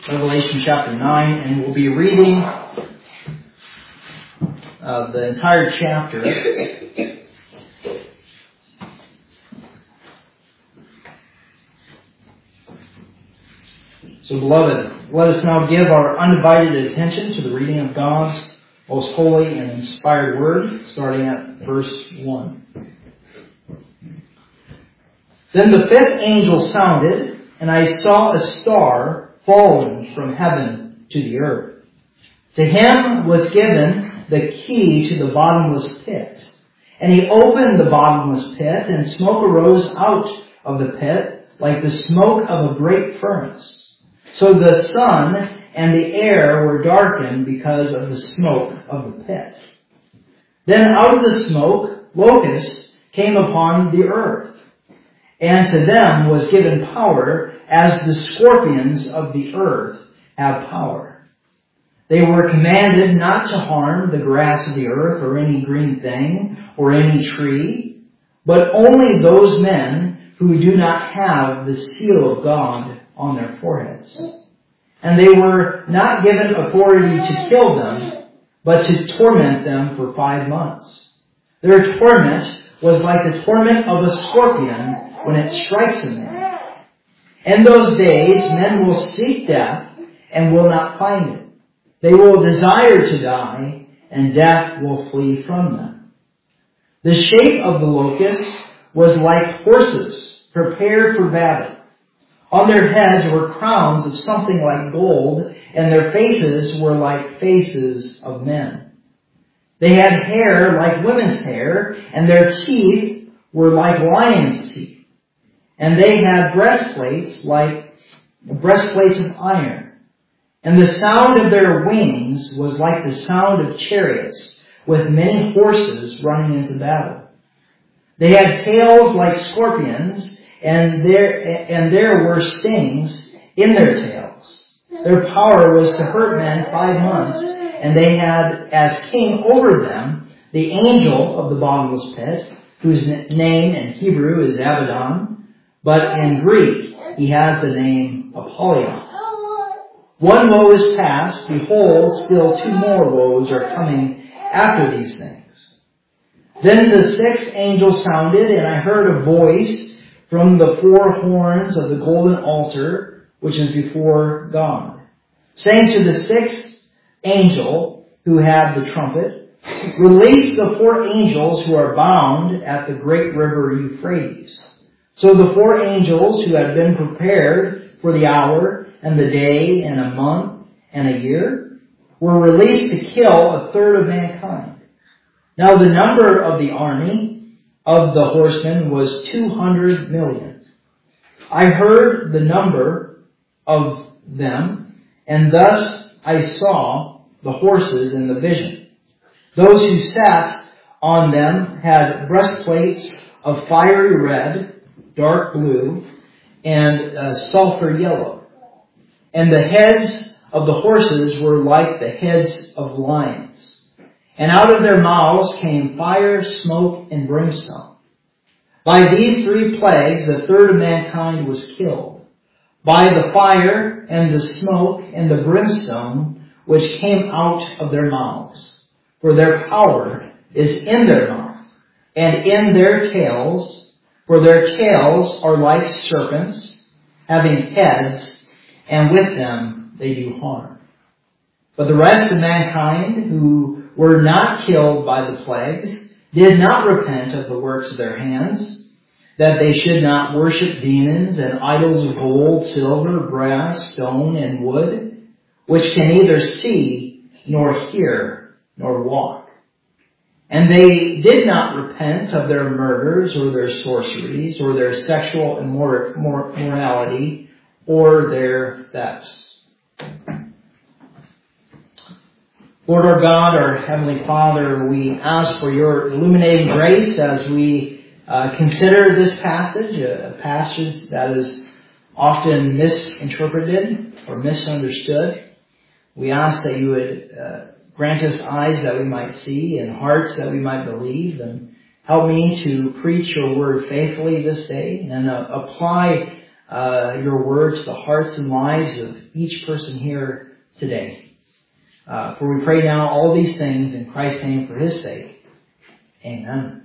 Revelation chapter 9, and we'll be reading the entire chapter. So, beloved, let us now give our undivided attention to the reading of God's most holy and inspired word, starting at verse 1. Then the fifth angel sounded, and I saw a star fallen from heaven to the earth. To him was given the key to the bottomless pit. And he opened the bottomless pit, and smoke arose out of the pit like the smoke of a great furnace. So the sun and the air were darkened because of the smoke of the pit. Then out of the smoke, locusts came upon the earth. And to them was given power as the scorpions of the earth have power. They were commanded not to harm the grass of the earth or any green thing or any tree, but only those men who do not have the seal of God on their foreheads. And they were not given authority to kill them, but to torment them for 5 months. Their torment was like the torment of a scorpion when it strikes a man. In those days, men will seek death and will not find it. They will desire to die, and death will flee from them. The shape of the locusts was like horses prepared for battle. On their heads were crowns of something like gold, and their faces were like faces of men. They had hair like women's hair, and their teeth were like lions' teeth. And they had breastplates like breastplates of iron. And the sound of their wings was like the sound of chariots with many horses running into battle. They had tails like scorpions, and there were stings in their tails. Their power was to hurt men 5 months, and they had as king over them the angel of the bottomless pit, whose name in Hebrew is Abaddon, but in Greek he has the name Apollyon. 1 woe is past, behold, still 2 more woes are coming after these things. Then the sixth angel sounded, and I heard a voice from the 4 horns of the golden altar, which is before God, saying to the sixth angel who had the trumpet, release the 4 angels who are bound at the great river Euphrates. So the 4 angels who had been prepared for the hour and the day and a month and a year were released to kill a third of mankind. Now the number of the army of the horsemen was 200 million. I heard the number of them, and thus I saw the horses in the vision. Those who sat on them had breastplates of fiery red, dark blue, and sulfur yellow. And the heads of the horses were like the heads of lions. And out of their mouths came fire, smoke, and brimstone. By these 3 plagues, a third of mankind was killed. By the fire, and the smoke, and the brimstone, which came out of their mouths. For their power is in their mouth, and in their tails, for their tails are like serpents, having heads, and with them they do harm. But the rest of mankind, who were not killed by the plagues, did not repent of the works of their hands, that they should not worship demons and idols of gold, silver, brass, stone, and wood, which can neither see, nor hear, nor walk. And they did not repent of their murders or their sorceries or their sexual immorality or their thefts. Lord our God, our Heavenly Father, we ask for your illuminating grace as we consider this passage, a passage that is often misinterpreted or misunderstood. We ask that you would grant us eyes that we might see and hearts that we might believe, and help me to preach your word faithfully this day and apply your word to the hearts and lives of each person here today. For we pray now all these things in Christ's name for His sake. Amen.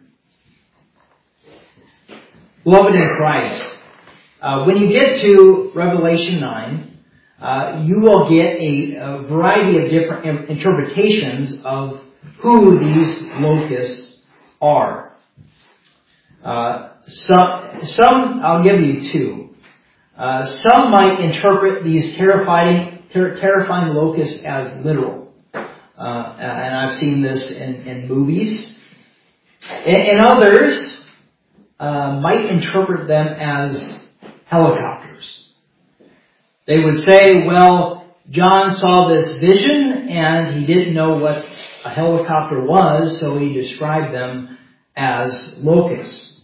Beloved in Christ, when you get to Revelation 9, you will get a variety of different interpretations of who these locusts are. Some, I'll give you two. Some might interpret these terrifying locusts as literal. And I've seen this in movies. And others might interpret them as helicopters. They would say, well, John saw this vision and he didn't know what a helicopter was, so he described them as locusts.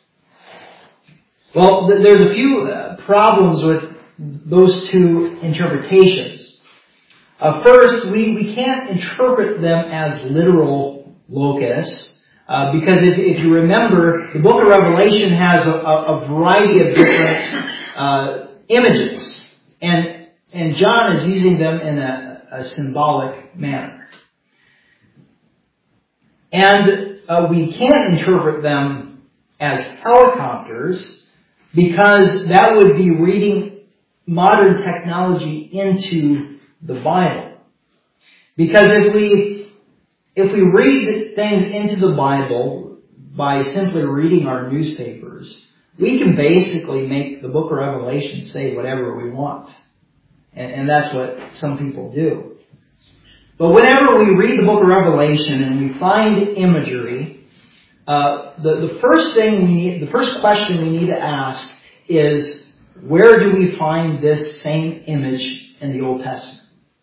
Well, there's a few problems with those two interpretations. First, we can't interpret them as literal locusts, because if you remember, the book of Revelation has a variety of different images, and John is using them in a symbolic manner. And we can't interpret them as helicopters, because that would be reading modern technology into the Bible. Because if we read things into the Bible by simply reading our newspapers, we can basically make the book of Revelation say whatever we want. And that's what some people do. But whenever we read the book of Revelation and we find imagery, the first question we need to ask is, where do we find this same image in the Old Testament?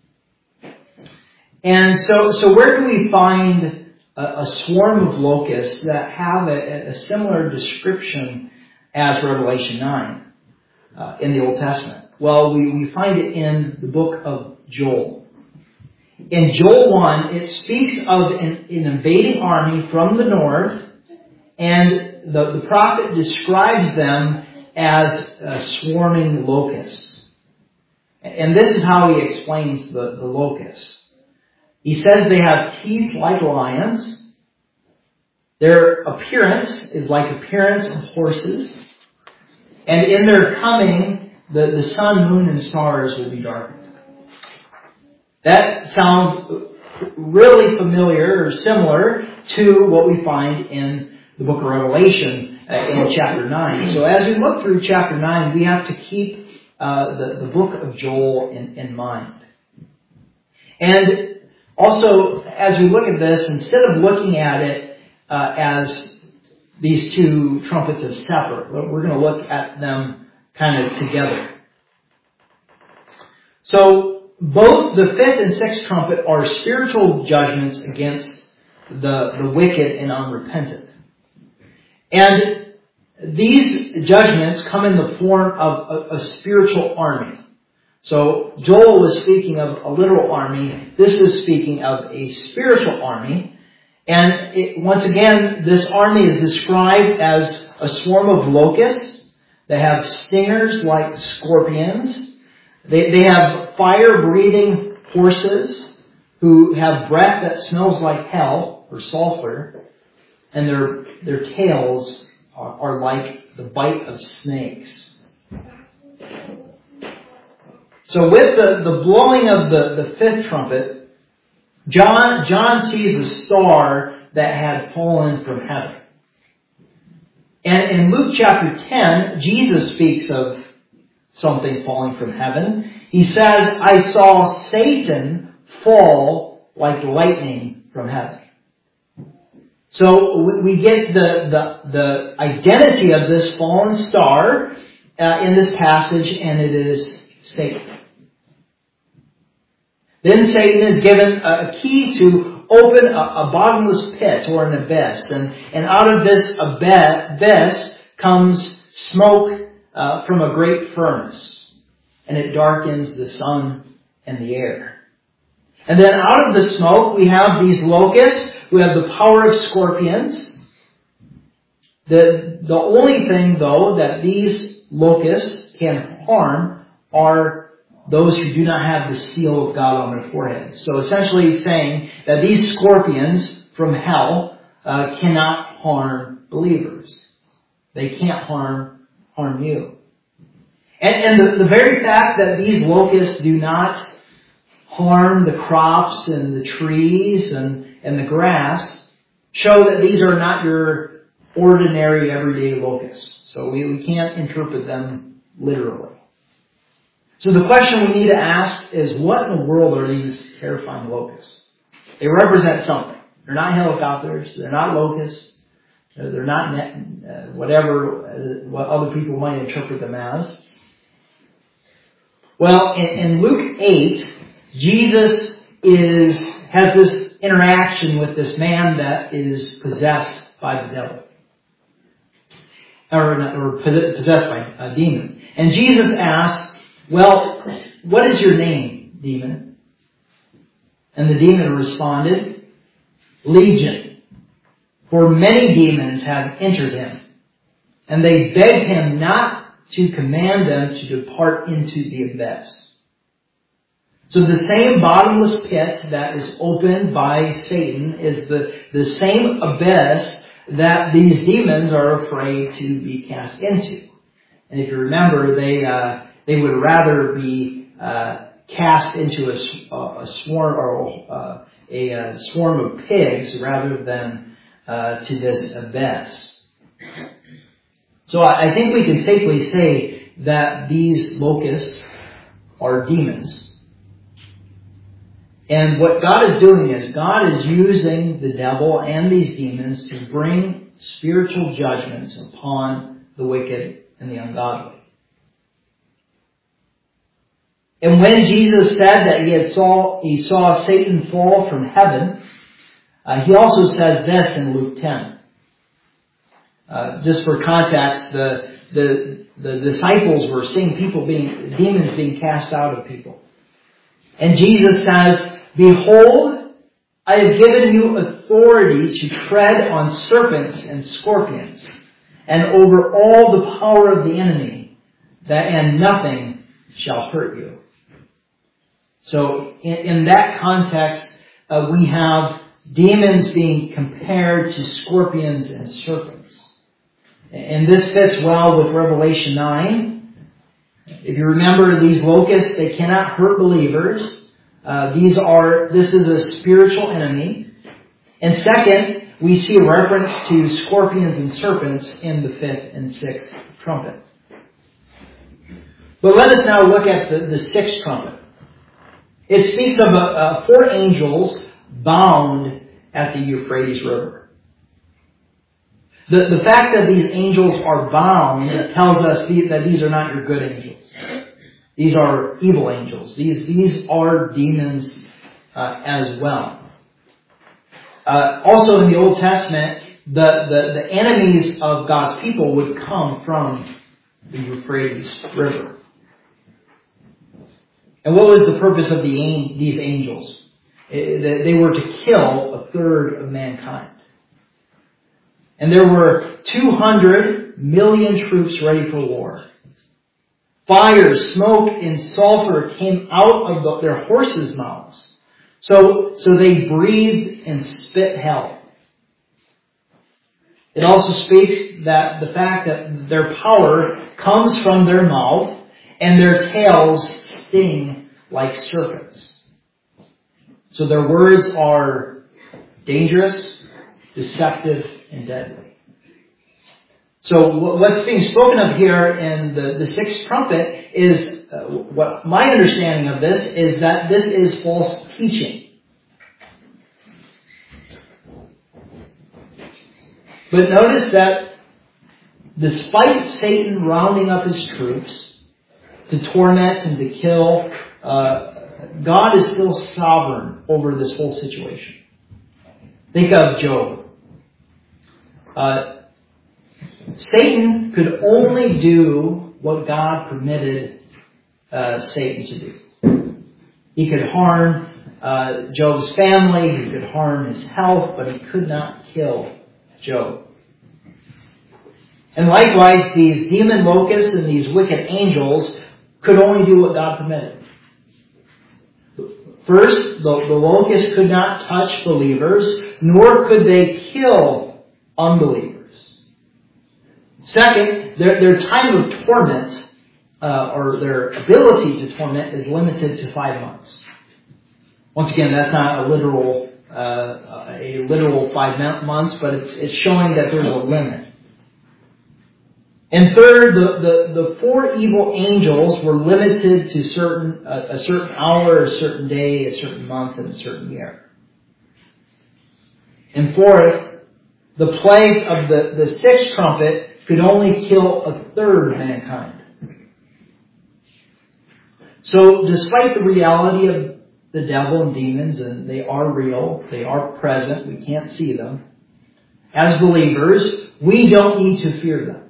And so where do we find a swarm of locusts that have a similar description as Revelation 9 in the Old Testament? Well, we find it in the book of Joel. In Joel 1, it speaks of an invading army from the north, and the prophet describes them as swarming locusts. And this is how he explains the locusts. He says they have teeth like lions. Their appearance is like appearance of horses. And in their coming, the sun, moon, and stars will be darkened. That sounds really familiar or similar to what we find in the book of Revelation in chapter 9. So as we look through chapter 9, we have to keep the book of Joel in mind. And also, as we look at this, instead of looking at it as these two trumpets as separate, we're going to look at them kind of together. So, both the fifth and sixth trumpet are spiritual judgments against the wicked and unrepentant. And these judgments come in the form of a spiritual army. So Joel was speaking of a literal army. This is speaking of a spiritual army. And once again, this army is described as a swarm of locusts. They have stingers like scorpions. They have fire-breathing horses who have breath that smells like hell or sulfur. And their tails are like the bite of snakes. So with the blowing of the fifth trumpet, John sees a star that had fallen from heaven. And in Luke chapter 10, Jesus speaks of something falling from heaven. He says, I saw Satan fall like lightning from heaven. So we get the identity of this fallen star in this passage, and it is Satan. Then Satan is given a key to open a bottomless pit or an abyss. And out of this abyss comes smoke from a great furnace. And it darkens the sun and the air. And then out of the smoke we have these locusts who have the power of scorpions. The only thing, though, that these locusts can harm are those who do not have the seal of God on their foreheads. So essentially he's saying that these scorpions from hell cannot harm believers. They can't harm you. And the very fact that these locusts do not harm the crops and the trees and the grass show that these are not your ordinary everyday locusts. So we can't interpret them literally. So the question we need to ask is, what in the world are these terrifying locusts? They represent something. They're not helicopters. They're not locusts. They're not what other people might interpret them as. Well, in Luke 8, Jesus has this interaction with this man that is possessed by the devil. Or possessed by a demon. And Jesus asks, well, what is your name, demon? And the demon responded, Legion, for many demons have entered him. And they begged him not to command them to depart into the abyss. So the same bottomless pit that is opened by Satan is the same abyss that these demons are afraid to be cast into. And if you remember, they would rather be cast into a swarm of pigs rather than to this abyss. So I think we can safely say that these locusts are demons. And what God is doing is God is using the devil and these demons to bring spiritual judgments upon the wicked and the ungodly. And when Jesus said that he saw Satan fall from heaven, he also says this in Luke 10. Just for context, the disciples were seeing demons being cast out of people. And Jesus says, Behold, I have given you authority to tread on serpents and scorpions, and over all the power of the enemy, and nothing shall hurt you. So in that context, we have demons being compared to scorpions and serpents. And this fits well with Revelation 9. If you remember, these locusts, they cannot hurt believers. This is a spiritual enemy. And second, we see a reference to scorpions and serpents in the 5th and 6th trumpet. But let us now look at the 6th trumpet. It speaks of 4 angels bound at the Euphrates River. The fact that these angels are bound tells us that these are not your good angels. These are evil angels. These are demons as well. Also in the Old Testament, the enemies of God's people would come from the Euphrates River. And what was the purpose of these angels? They were to kill a third of mankind. And there were 200 million troops ready for war. Fire, smoke, and sulfur came out of their horses' mouths. So they breathed and spit hell. It also speaks that the fact that their power comes from their mouth and their tails sting like serpents. So their words are dangerous, deceptive, and deadly. So what's being spoken of here in the 6th trumpet is, what my understanding of this is that this is false teaching. But notice that despite Satan rounding up his troops to torment and to kill, God is still sovereign over this whole situation. Think of Job. Satan could only do what God permitted Satan to do. He could harm Job's family, he could harm his health, but he could not kill Job. And likewise, these demon locusts and these wicked angels could only do what God permitted. First, the locusts could not touch believers, nor could they kill unbelievers. Second, their time of torment, or their ability to torment, is limited to 5 months. Once again, that's not a literal 5 months, but it's showing that there's a limit. And third, the 4 evil angels were limited to a certain hour, a certain day, a certain month, and a certain year. And fourth, the plagues of the 6th trumpet could only kill a third of mankind. So despite the reality of the devil and demons, and they are real, they are present, we can't see them, as believers, we don't need to fear them.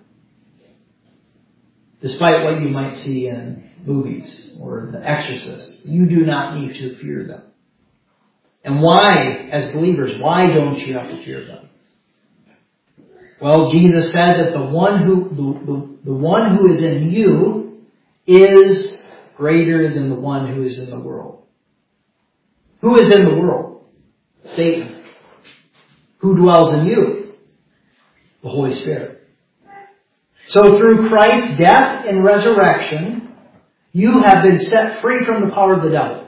Despite what you might see in movies or The Exorcist, you do not need to fear them. And why, as believers, why don't you have to fear them? Well, Jesus said that the one who is in you is greater than the one who is in the world. Who is in the world? Satan. Who dwells in you? The Holy Spirit. So through Christ's death and resurrection, you have been set free from the power of the devil.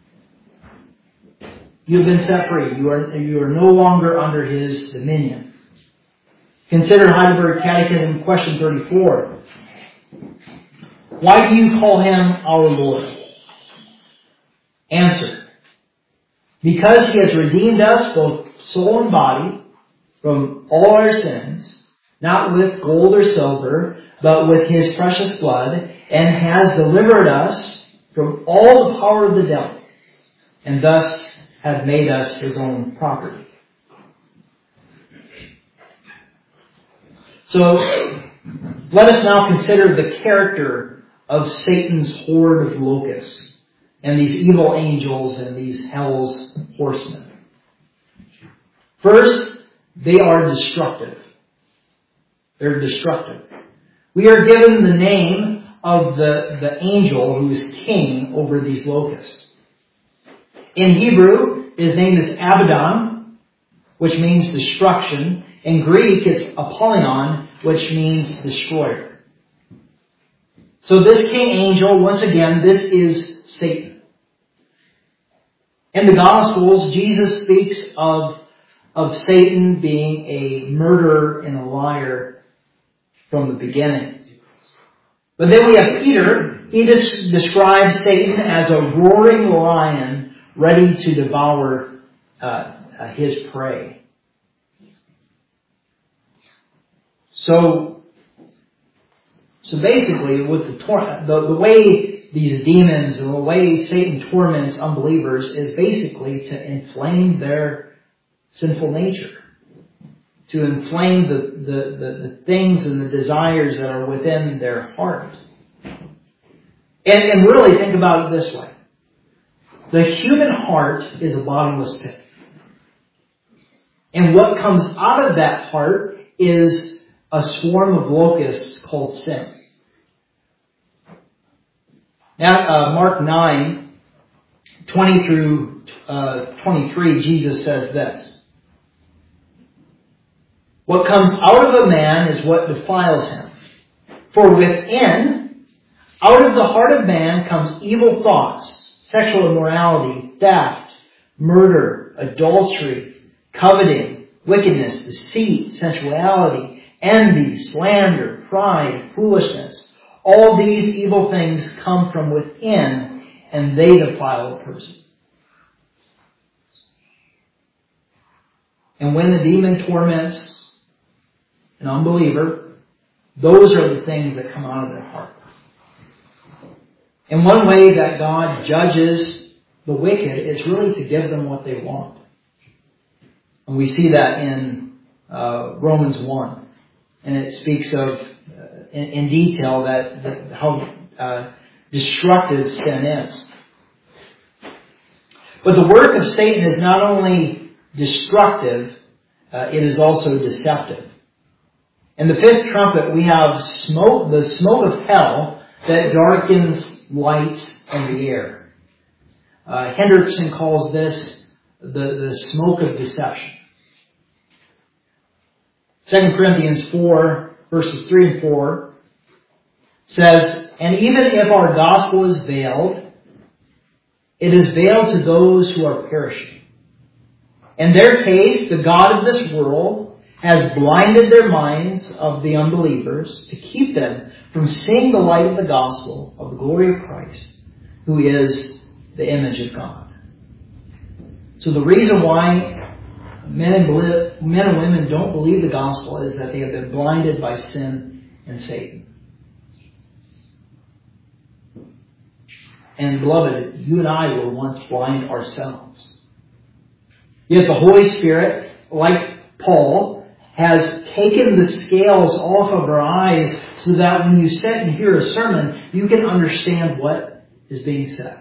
You have been set free. You are no longer under his dominion. Consider Heidelberg Catechism, question 34. Why do you call him our Lord? Answer. Because he has redeemed us, both soul and body, from all our sins, not with gold or silver, but with his precious blood, and has delivered us from all the power of the devil, and thus have made us his own property. So, let us now consider the character of Satan's horde of locusts, and these evil angels and these hell's horsemen. First, they are destructive. They're destructive. We are given the name of the angel who is king over these locusts. In Hebrew, his name is Abaddon, which means destruction. In Greek, it's Apollyon, which means destroyer. So this king angel, once again, this is Satan. In the Gospels, Jesus speaks of Satan being a murderer and a liar from the beginning. But then we have Peter. He describes Satan as a roaring lion ready to devour his prey. So basically, with the way these demons and the way Satan torments unbelievers is basically to inflame their sinful nature, to inflame the things and the desires that are within their heart. And really think about it this way. The human heart is a bottomless pit. And what comes out of that heart is a swarm of locusts called sin. Now, Mark 9, 20 through 23, Jesus says this. What comes out of a man is what defiles him. For within, out of the heart of man comes evil thoughts, sexual immorality, theft, murder, adultery, coveting, wickedness, deceit, sensuality, envy, slander, pride, foolishness. All these evil things come from within, and they defile a person. And when the demon torments an unbeliever, those are the things that come out of their heart. And one way that God judges the wicked is really to give them what they want. And we see that in Romans 1. And it speaks of, in detail, that how destructive sin is. But the work of Satan is not only destructive, it is also deceptive. And the fifth trumpet, we have smoke, the smoke of hell that darkens light in the air. Hendrickson calls this the smoke of deception. 2 Corinthians 4, verses 3 and 4 says, "And even if our gospel is veiled, it is veiled to those who are perishing. In their case, the God of this world has blinded their minds of the unbelievers to keep them from seeing the light of the gospel of the glory of Christ, who is the image of God." So the reason why men and women don't believe the gospel is that they have been blinded by sin and Satan. And beloved, you and I were once blind ourselves. Yet the Holy Spirit, like Paul, has taken the scales off of our eyes so that when you sit and hear a sermon, you can understand what is being said.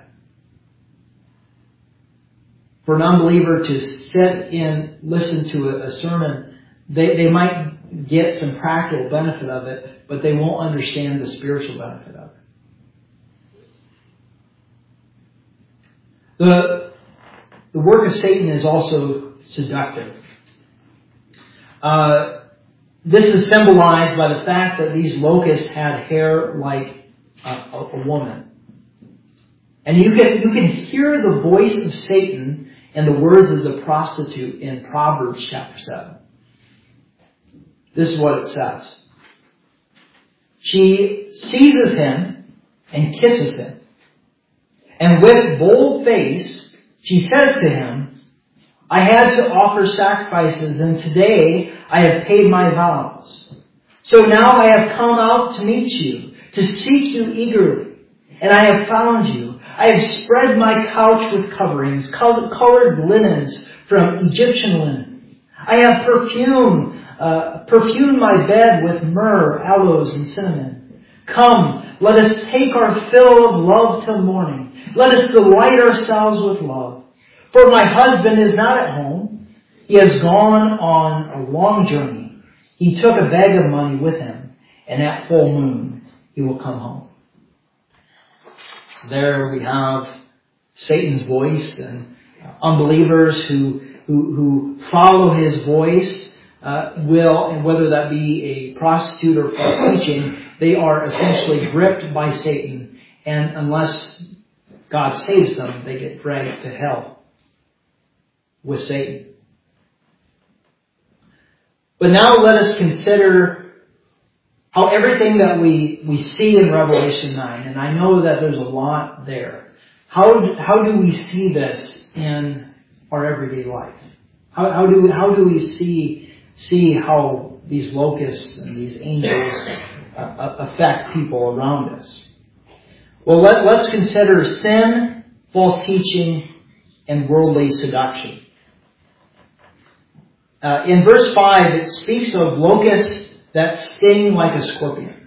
For an unbeliever to sit and listen to a sermon, they might get some practical benefit of it, but they won't understand the spiritual benefit of it. The work of Satan is also seductive. This is symbolized by the fact that these locusts had hair like a woman. And you can hear the voice of Satan in the words of the prostitute in Proverbs chapter 7. This is what it says. She seizes him and kisses him. And with bold face, she says to him, "I had to offer sacrifices, and today I have paid my vows. So now I have come out to meet you, to seek you eagerly. And I have found you. I have spread my couch with coverings, colored linens from Egyptian linen. I have perfumed my bed with myrrh, aloes, and cinnamon. Come, let us take our fill of love till morning. Let us delight ourselves with love. For my husband is not at home. He has gone on a long journey. He took a bag of money with him, and at full moon he will come home." So there we have Satan's voice, and unbelievers who follow his voice will, and whether that be a prostitute or false teaching, they are essentially gripped by Satan, and unless God saves them, they get dragged to hell with Satan. But now let us consider how everything that we see in Revelation 9, and I know that there's a lot there, how do we see this in our everyday life? How do we see how these locusts and these angels affect people around us? Well, let's consider sin, false teaching, and worldly seduction. In verse 5, it speaks of locusts that sting like a scorpion.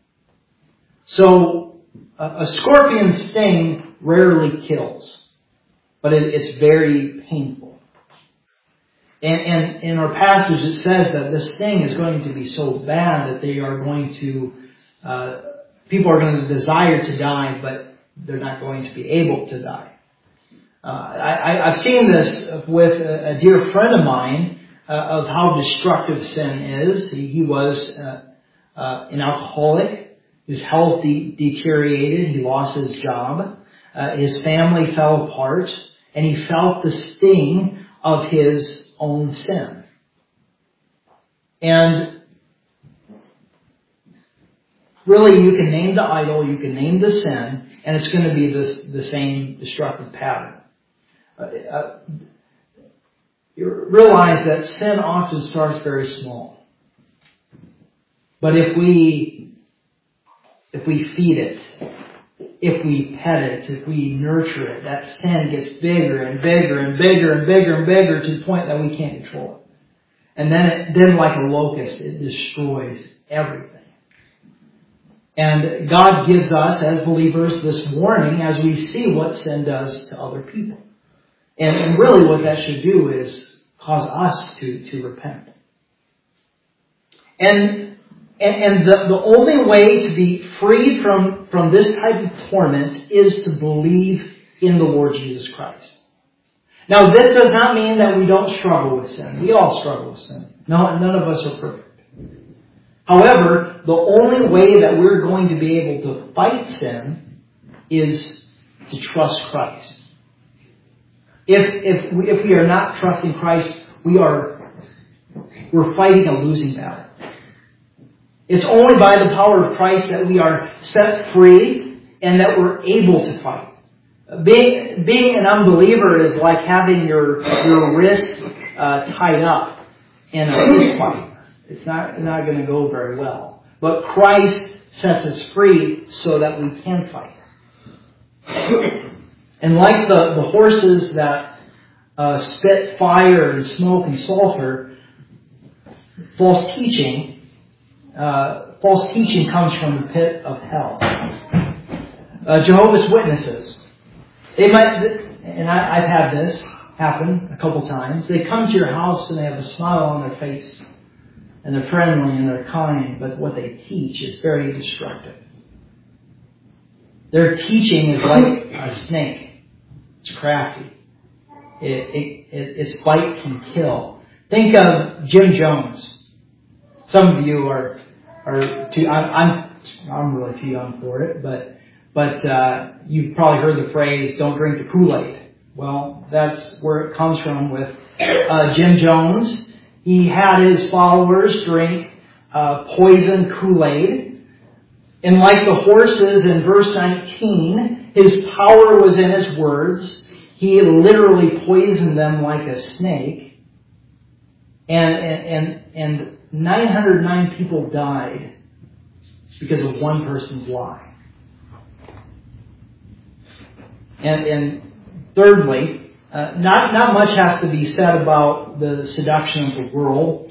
So, a scorpion sting rarely kills, but it's very painful. And in our passage it says that the sting is going to be so bad that they are going to, people are going to desire to die, but they're not going to be able to die. I've seen this with a dear friend of mine, of how destructive sin is. He was an alcoholic. His health deteriorated. He lost his job. His family fell apart. And he felt the sting of his own sin. And really, you can name the idol, you can name the sin, and it's going to be the same destructive pattern. You realize that sin often starts very small. But if we feed it, if we pet it, if we nurture it, that sin gets bigger and bigger and bigger and bigger and bigger to the point that we can't control it. And then like a locust, it destroys everything. And God gives us, as believers, this warning as we see what sin does to other people. And really what that should do is cause us to repent. And the only way to be freed from this type of torment is to believe in the Lord Jesus Christ. Now, this does not mean that we don't struggle with sin. We all struggle with sin. No, none of us are perfect. However, the only way that we're going to be able to fight sin is to trust Christ. If we are not trusting Christ, we're fighting a losing battle. It's only by the power of Christ that we are set free and that we're able to fight. Being an unbeliever is like having your wrist tied up in a fist fight. It's not going to go very well. But Christ sets us free so that we can fight. And like the horses that spit fire and smoke and sulfur, false teaching comes from the pit of hell. Jehovah's Witnesses, they might, and I've had this happen a couple times. They come to your house and they have a smile on their face, and they're friendly and they're kind, but what they teach is very destructive. Their teaching is like a snake. It's crafty. Its bite can kill. Think of Jim Jones. Some of you are too. I'm really too young for it, but you've probably heard the phrase "Don't drink the Kool-Aid." Well, that's where it comes from with Jim Jones. He had his followers drink poison Kool-Aid. And like the horses in verse 19, his power was in his words. He literally poisoned them like a snake. And 909 people died because of one person's lie. And thirdly, not much has to be said about the seduction of the world.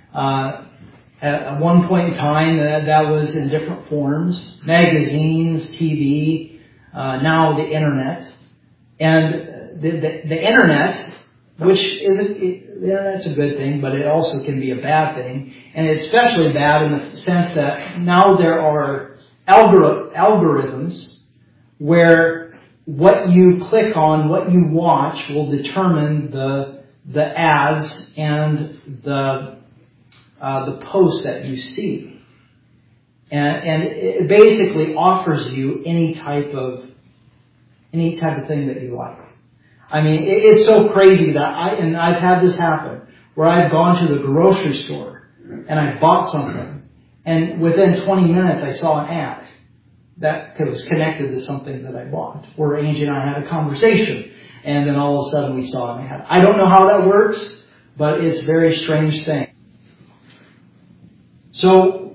At one point in time, that was in different forms: magazines, TV, now the internet, and the internet, which the internet's a good thing, but it also can be a bad thing, and it's especially bad in the sense that now there are algorithms where what you click on, what you watch, will determine the ads and the posts that you see, and it basically offers you any type of thing that you like. I mean, it's so crazy that I've had this happen where I've gone to the grocery store and I bought something, and within 20 minutes I saw an ad that was connected to something that I bought. Where Angie and I had a conversation, and then all of a sudden we saw an ad. I don't know how that works, but it's a very strange thing. So,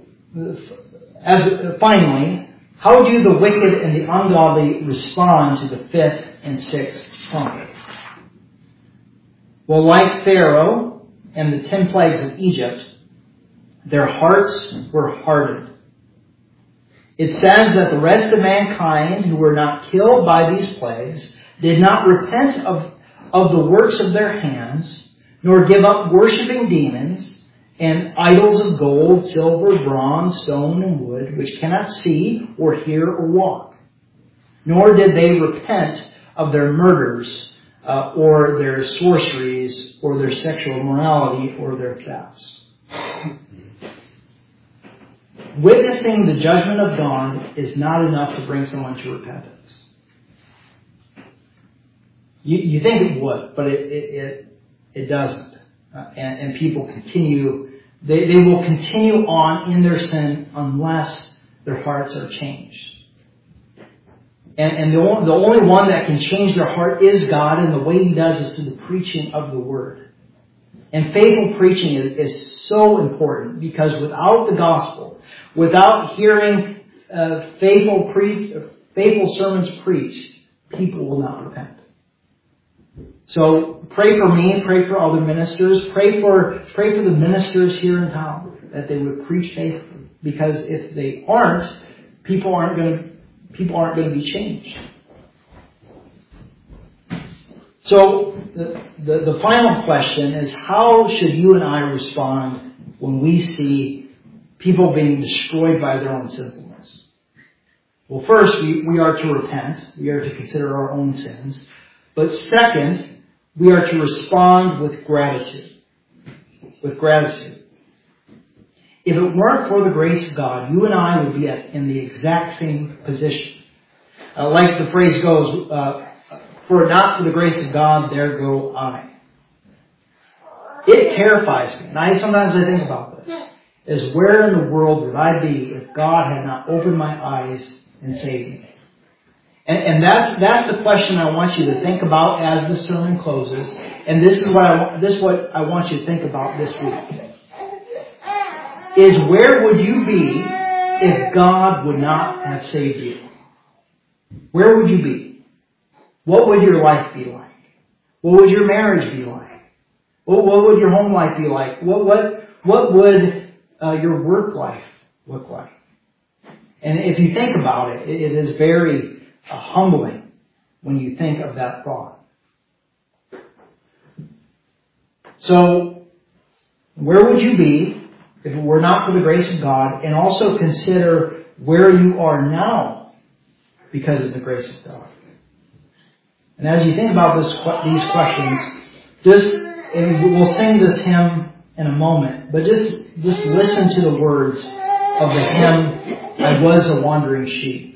finally, how do the wicked and the ungodly respond to the fifth and sixth trumpet? Well, like Pharaoh and the 10 plagues of Egypt, their hearts were hardened. It says that the rest of mankind who were not killed by these plagues did not repent of the works of their hands, nor give up worshiping demons and idols of gold, silver, bronze, stone, and wood, which cannot see or hear or walk. Nor did they repent of their murders, or their sorceries, or their sexual immorality, or their thefts. Witnessing the judgment of God is not enough to bring someone to repentance. You think it would, but it doesn't. And people continue, they will continue on in their sin unless their hearts are changed. And the only one that can change their heart is God, and the way He does is through the preaching of the Word. And faithful preaching is so important, because without the gospel, without hearing faithful sermons preached, people will not repent. So pray for me, pray for other ministers, pray for the ministers here in town, that they would preach faithfully. Because if they aren't, people aren't going to be changed. So the final question is, how should you and I respond when we see people being destroyed by their own sinfulness? Well, first, we are to repent. We are to consider our own sins. But second, we are to respond with gratitude. With gratitude. If it weren't for the grace of God, you and I would be in the exact same position. Like the phrase goes, for not for the grace of God, there go I. It terrifies me. And sometimes I think about this. Is where in the world would I be if God had not opened my eyes and saved me? And that's the question I want you to think about as the sermon closes. And this is what I want you to think about this week. Is where would you be if God would not have saved you? Where would you be? What would your life be like? What would your marriage be like? What would your home life be like? What would your work life look like? And if you think about it, it is very humbling when you think of that thought. So, where would you be if it were not for the grace of God? And also consider where you are now because of the grace of God. And as you think about these questions, and we'll sing this hymn in a moment, but just listen to the words of the hymn, I Was a Wandering Sheep.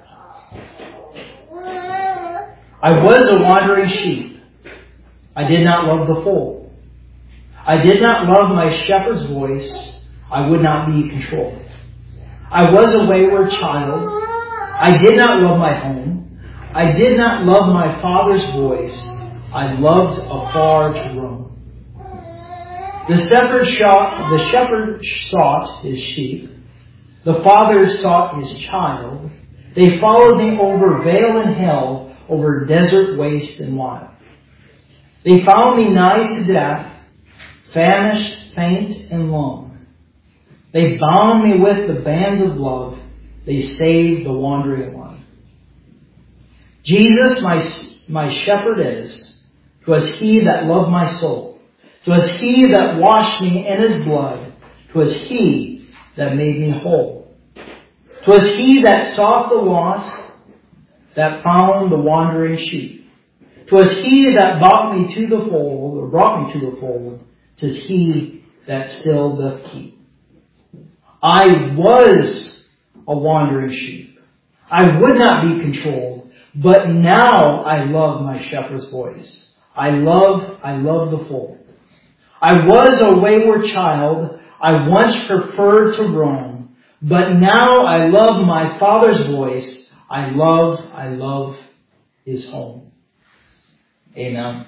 I was a wandering sheep. I did not love the fold. I did not love my shepherd's voice. I would not be controlled. I was a wayward child. I did not love my home. I did not love my father's voice. I loved afar to roam. The shepherd sought his sheep. The father sought his child. They followed me over vale and hill, over desert waste and wild. They found me nigh to death, famished, faint, and lone. They bound me with the bands of love. They saved the wandering one. Jesus, my shepherd is. 'Twas he that loved my soul. 'Twas he that washed me in his blood. 'Twas he that made me whole. 'Twas he that sought the lost, that found the wandering sheep. 'Twas he that brought me to the fold. 'Tis he that still doth keep. I was a wandering sheep. I would not be controlled, but now I love my shepherd's voice. I love the fold. I was a wayward child. I once preferred to roam, but now I love my Father's voice. I love his home. Amen.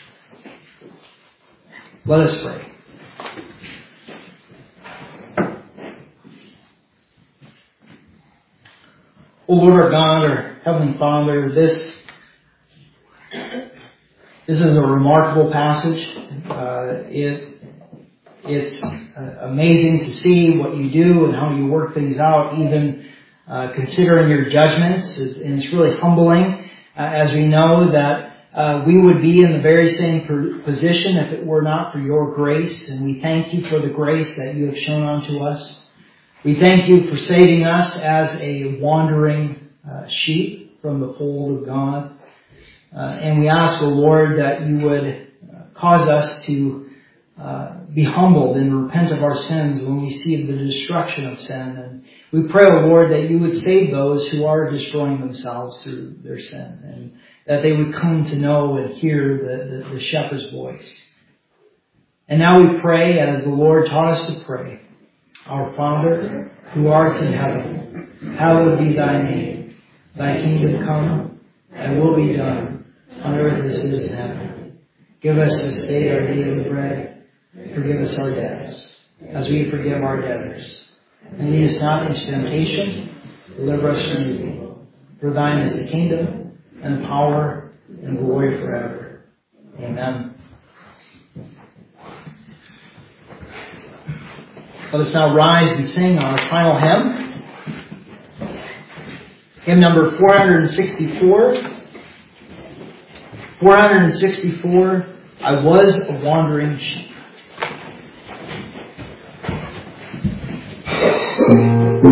Let us pray. O Lord our God, our Heavenly Father, this is a remarkable passage. It's amazing to see what you do and how you work things out, even considering your judgments. And it's really humbling as we know that we would be in the very same position if it were not for your grace. And we thank you for the grace that you have shown unto us. We thank you for saving us as a wandering sheep from the fold of God. And we ask, O Lord, that you would cause us to be humbled and repent of our sins when we see the destruction of sin. And we pray, O Lord, that you would save those who are destroying themselves through their sin, and that they would come to know and hear the shepherd's voice. And now we pray as the Lord taught us to pray. Our Father, who art in heaven, hallowed be thy name. Thy kingdom come, thy will be done, on earth as it is in heaven. Give us this day our daily bread. Forgive us our debts, as we forgive our debtors. And lead us not into temptation, deliver us from evil. For thine is the kingdom, and the power, and glory forever. Amen. Let us now rise and sing our final hymn. Hymn number 464. 464, I was a wandering sheep.